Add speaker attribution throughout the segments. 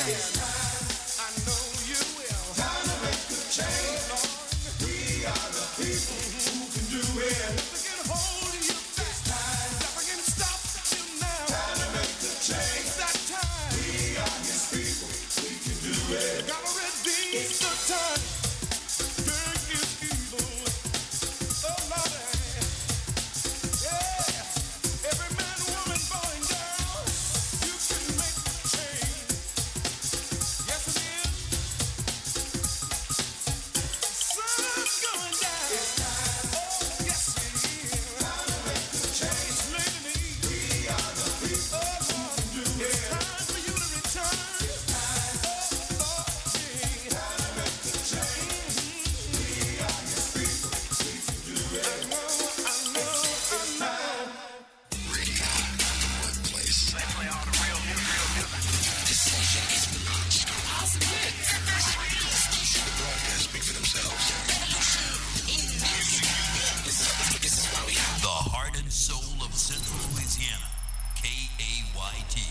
Speaker 1: I know you will. Time to make the change, Lord. We are the people who can do it. Nothing can hold you back. Nothing can stop you now. Time to make the change. It's that time. We are His people. We can do it. Gotta redeem the time. Doing is evil. Oh Lord, yeah. Every man, woman, boy, and girl, you can make the change. Yes, it is. Sun's going down. Oh, yes, it is. Time to make the change. It's late in the evening. We are the people. Oh, Lord, do it. It's time for you to return. It's time. Oh, Lord, yeah. Time to make the change. We are His people. We can do it. I know, I know, I know.
Speaker 2: The heart and soul of Central Louisiana, KAYT.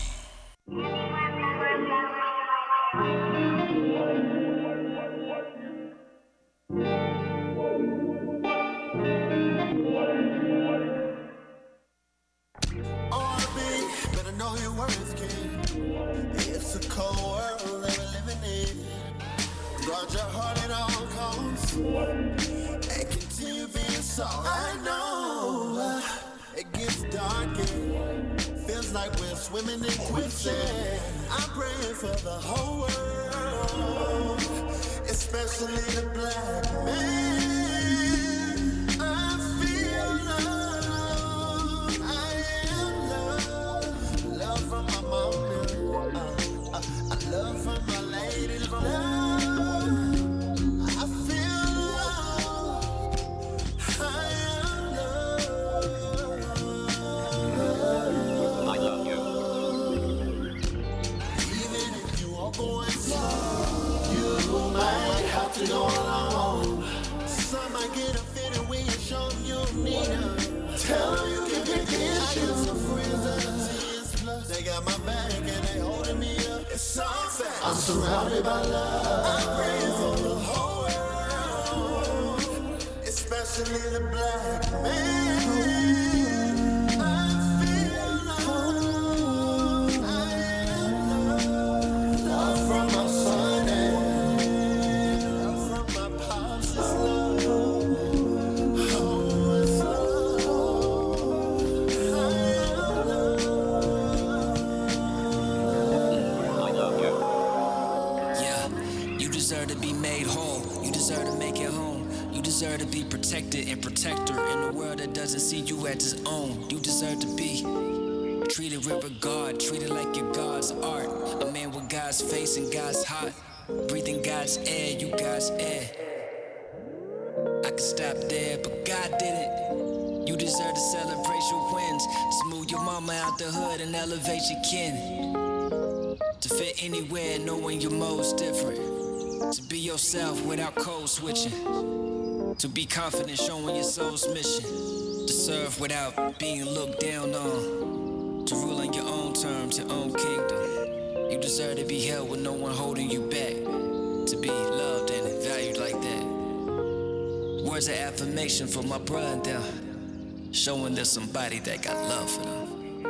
Speaker 1: RB, better know your worth, kid. It's a cold world that we're living in. Guard your heart at all costs and continue being so. I know it gets dark and feels like we're swimming in quicksand. I'm praying for the whole world, especially the black man. I feel love. I am love. Love from my mom. Love from my lady. Love. I feel love. I am love. Even if you walk away slow, you might have to go alone. Some might get offended when you show them you need them. Tell them you can get this. I got some friends that are 10 plus. They got my back and they holding me up. It's all fact. I'm surrounded by love. I'm praying for the whole world, especially the black man. I feel love. I am love. Love from my son and love from my pops. It's love. Oh, it's love. I am love.
Speaker 3: Yeah, you deserve to be made whole. You deserve to make it home. You deserve to be protected and protector in a world that doesn't see you as its own. You deserve to be treated with regard, treated like you're God's art. A man with God's face and God's heart. Breathing God's air, you God's air. I could stop there, but God did it. You deserve to celebrate your wins. Smooth your mama out the hood and elevate your kin. To fit anywhere, knowing your mode's different. To be yourself without code switching. To be confident, showing your soul's mission. To serve without being looked down on. To rule on your own terms, your own kingdom. You deserve to be held with no one holding you back. To be loved and valued like that. Words of affirmation for my brother. Showing there's somebody that got love for them.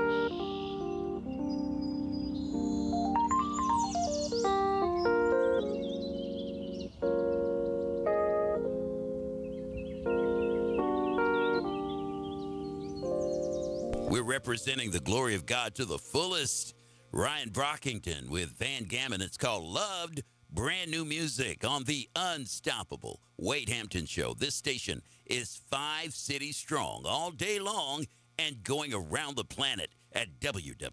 Speaker 2: We're representing the glory of God to the fullest. Ryan Brockington with Van Gammon. It's called Loved. Brand new music on the unstoppable Wade Hampton Show. This station is 5 cities strong all day long and going around the planet at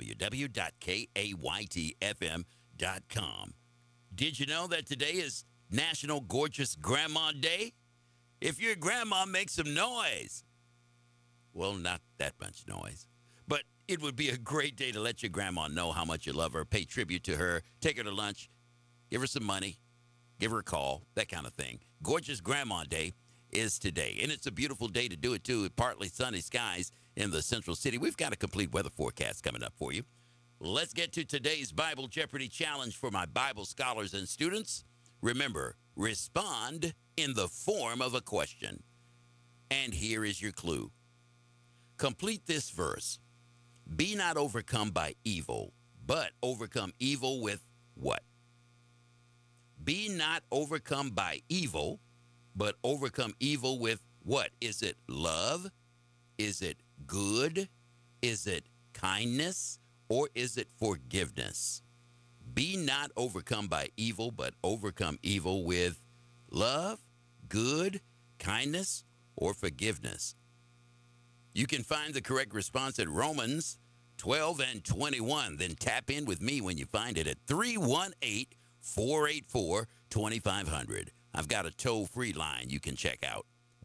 Speaker 2: www.kaytfm.com. Did you know that today is National Gorgeous Grandma Day? If your grandma makes some noise, well, not that much noise, but it would be a great day to let your grandma know how much you love her, pay tribute to her, take her to lunch, give her some money, give her a call, that kind of thing. Gorgeous Grandma Day is today, and it's a beautiful day to do it, too. Partly sunny skies in the central city. We've got a complete weather forecast coming up for you. let's get to today's Bible Jeopardy challenge for my Bible scholars and students. Remember, respond in the form of a question. And here is your clue. Complete this verse. Be not overcome by evil, but overcome evil with what? Be not overcome by evil, but overcome evil with what? Is it love? Is it good? Is it kindness? Or is it forgiveness? Be not overcome by evil, but overcome evil with love, good, kindness, or forgiveness. You can find the correct response at Romans 12 and 21. Then tap in with me when you find it at 318-484-2500. I've got a toll-free line you can check out.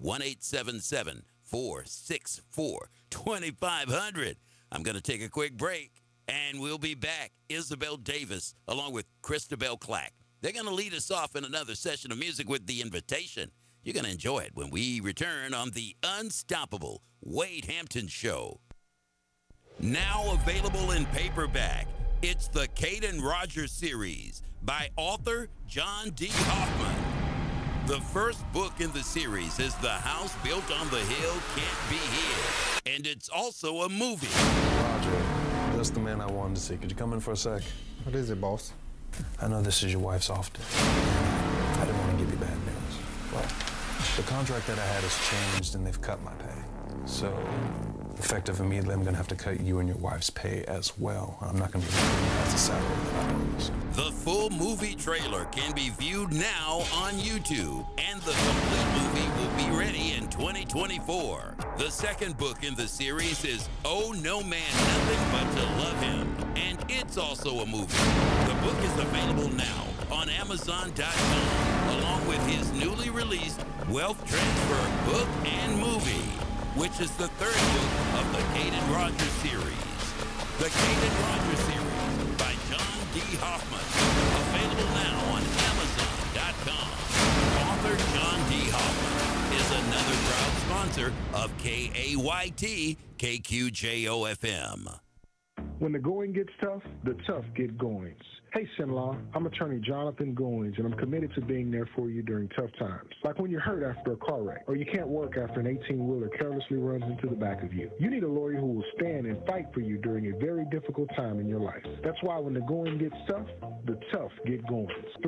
Speaker 2: 1-877-464-2500. I'm going to take a quick break, and we'll be back. Isabel Davis, along with Christabel Clack. They're going to lead us off in another session of music with The Invitation. You're going to enjoy it when we return on the unstoppable Wade Hampton Show. Now available in paperback, it's the Caden Rogers series by author John D. Hoffman. The first book in the series is The House Built on the Hill Can't Be Hid, and it's also a movie.
Speaker 4: Roger, that's the man I wanted to see. Could you come in for a sec?
Speaker 5: What is it, boss?
Speaker 4: I know this is your wife's off day. I didn't want to give you bad news. Well, the contract that I had has changed, and they've cut my pay. So, effective immediately, I'm going to have to cut you and your wife's pay as well. I'm not going to be able to pay the salary that I owes.
Speaker 2: The full movie trailer can be viewed now on YouTube, and the complete movie will be ready in 2024. The second book in the series is Oh No Man Nothing But to Love Him, and it's also a movie. The book is available now on Amazon.com, along with his newly released Wealth Transfer book and movie, which is the third book of the Caden Rogers series. The Caden Rogers series by John D. Hoffman, available now on Amazon.com. Author John D. Hoffman is another proud sponsor of KAYT KQJO-FM.
Speaker 5: When the going gets tough, the tough get goings. Hey, Sinlaw, I'm attorney Jonathan Goings, and I'm committed to being there for you during tough times. Like when you're hurt after a car wreck, or you can't work after an 18-wheeler carelessly runs into the back of you. You need a lawyer who will stand and fight for you during a very difficult time in your life. That's why when the going gets tough, the tough get goings.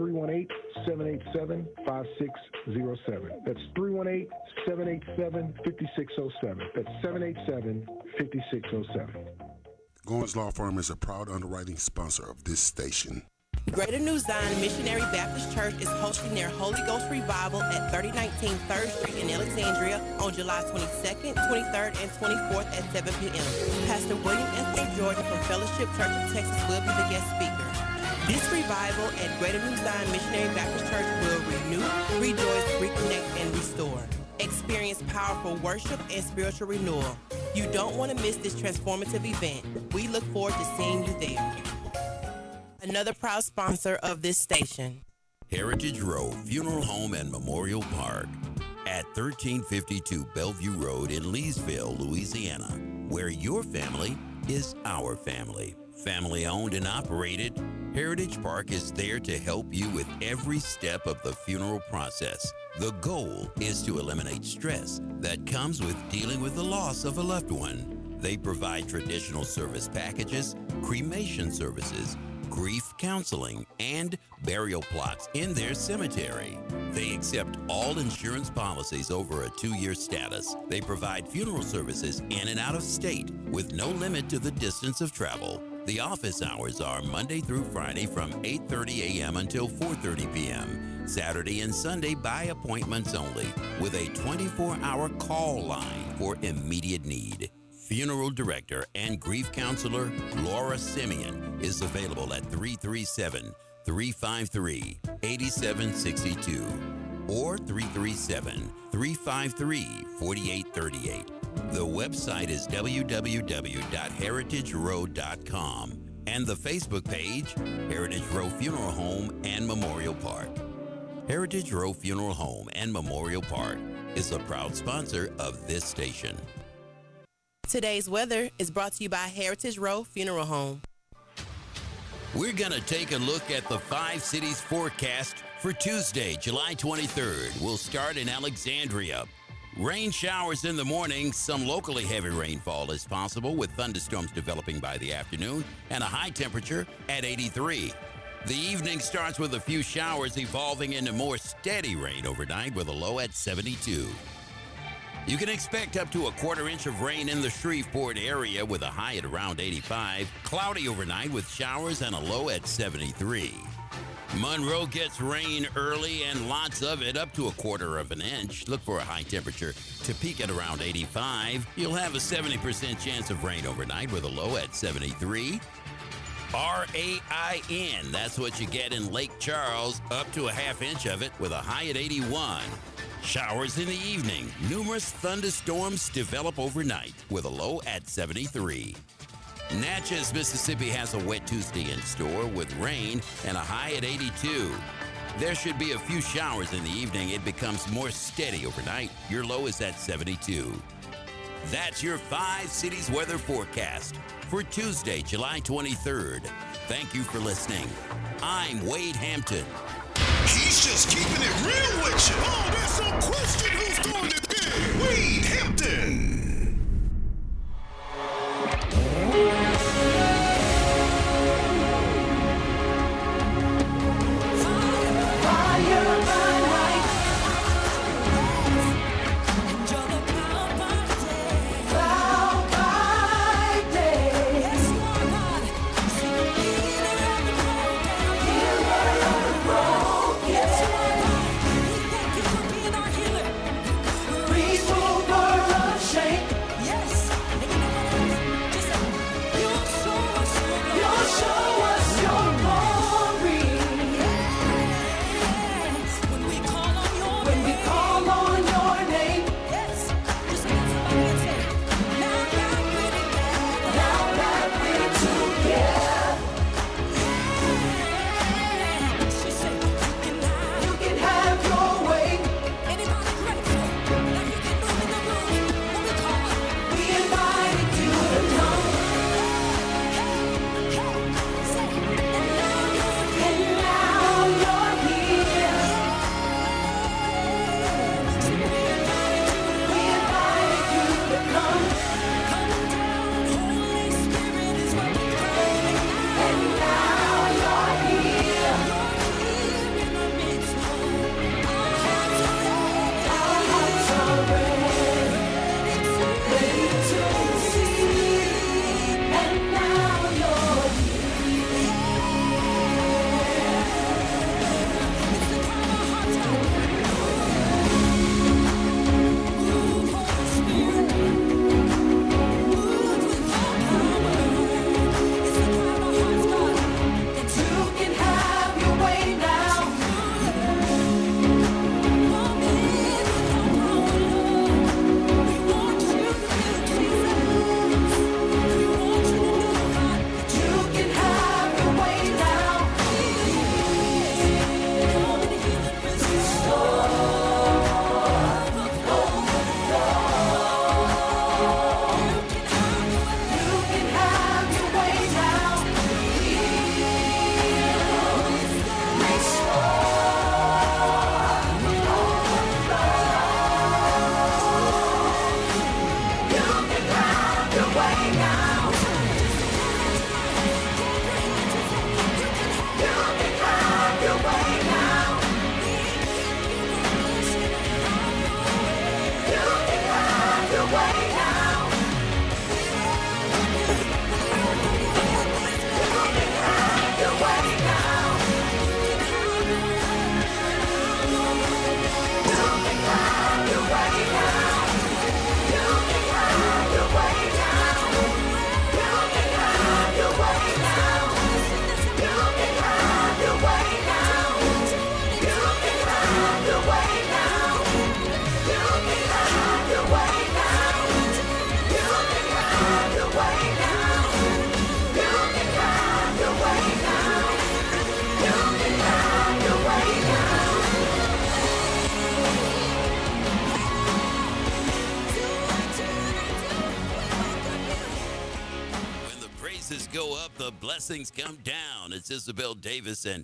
Speaker 5: 318-787-5607. That's 318-787-5607. That's 787-5607.
Speaker 6: Goins Law Firm is a proud underwriting sponsor of this station.
Speaker 7: Greater New Zion Missionary Baptist Church is hosting their Holy Ghost Revival at 3019 3rd Street in Alexandria on July 22nd, 23rd, and 24th at 7 p.m. Pastor William F. Jordan from Fellowship Church of Texas will be the guest speaker. This revival at Greater New Zion Missionary Baptist Church will renew, rejoice, reconnect, and restore. Experience powerful worship and spiritual renewal. You don't want to miss this transformative event. We look forward to seeing you there. Another proud sponsor of this station.
Speaker 2: Heritage Row Funeral Home and Memorial Park at 1352 Bellevue Road in Leesville, Louisiana, where your family is our family. Family owned and operated, Heritage Park is there to help you with every step of the funeral process. The goal is to eliminate stress that comes with dealing with the loss of a loved one. They provide traditional service packages, cremation services, grief counseling, and burial plots in their cemetery. They accept all insurance policies over a 2-year status. They provide funeral services in and out of state with no limit to the distance of travel. The office hours are Monday through Friday from 8:30 a.m. until 4:30 p.m. Saturday and Sunday by appointments only, with a 24-hour call line for immediate need. Funeral Director and Grief Counselor Laura Simeon is available at 337-353-8762 or 337-353-4838. The website is www.heritagerow.com and the Facebook page, Heritage Row Funeral Home and Memorial Park. Heritage Row Funeral Home and Memorial Park is a proud sponsor of this station.
Speaker 7: Today's weather is brought to you by Heritage Row Funeral Home.
Speaker 2: We're going to take a look at the 5 cities forecast for Tuesday, July 23rd. We'll start in Alexandria. Rain showers in the morning. Some locally heavy rainfall is possible with thunderstorms developing by the afternoon and a high temperature at 83. The evening starts with a few showers evolving into more steady rain overnight with a low at 72. You can expect up to a quarter inch of rain in the Shreveport area with a high at around 85. Cloudy overnight with showers and a low at 73. Monroe gets rain early and lots of it, up to a quarter of an inch. Look for a high temperature to peak at around 85. You'll have a 70% chance of rain overnight with a low at 73. RAIN, that's what you get in Lake Charles, up to a half inch of it with a high at 81. Showers in the evening. Numerous thunderstorms develop overnight with a low at 73. Natchez, Mississippi has a wet Tuesday in store with rain and a high at 82. There should be a few showers in the evening. It becomes more steady overnight. Your low is at 72. That's your 5 cities weather forecast for Tuesday, July 23rd. Thank you for listening. I'm Wade Hampton.
Speaker 8: He's just keeping it real with you. Oh, there's no question who's doing it big. Wade Hampton.
Speaker 2: Go up, the blessings come down. It's Isabel Davis and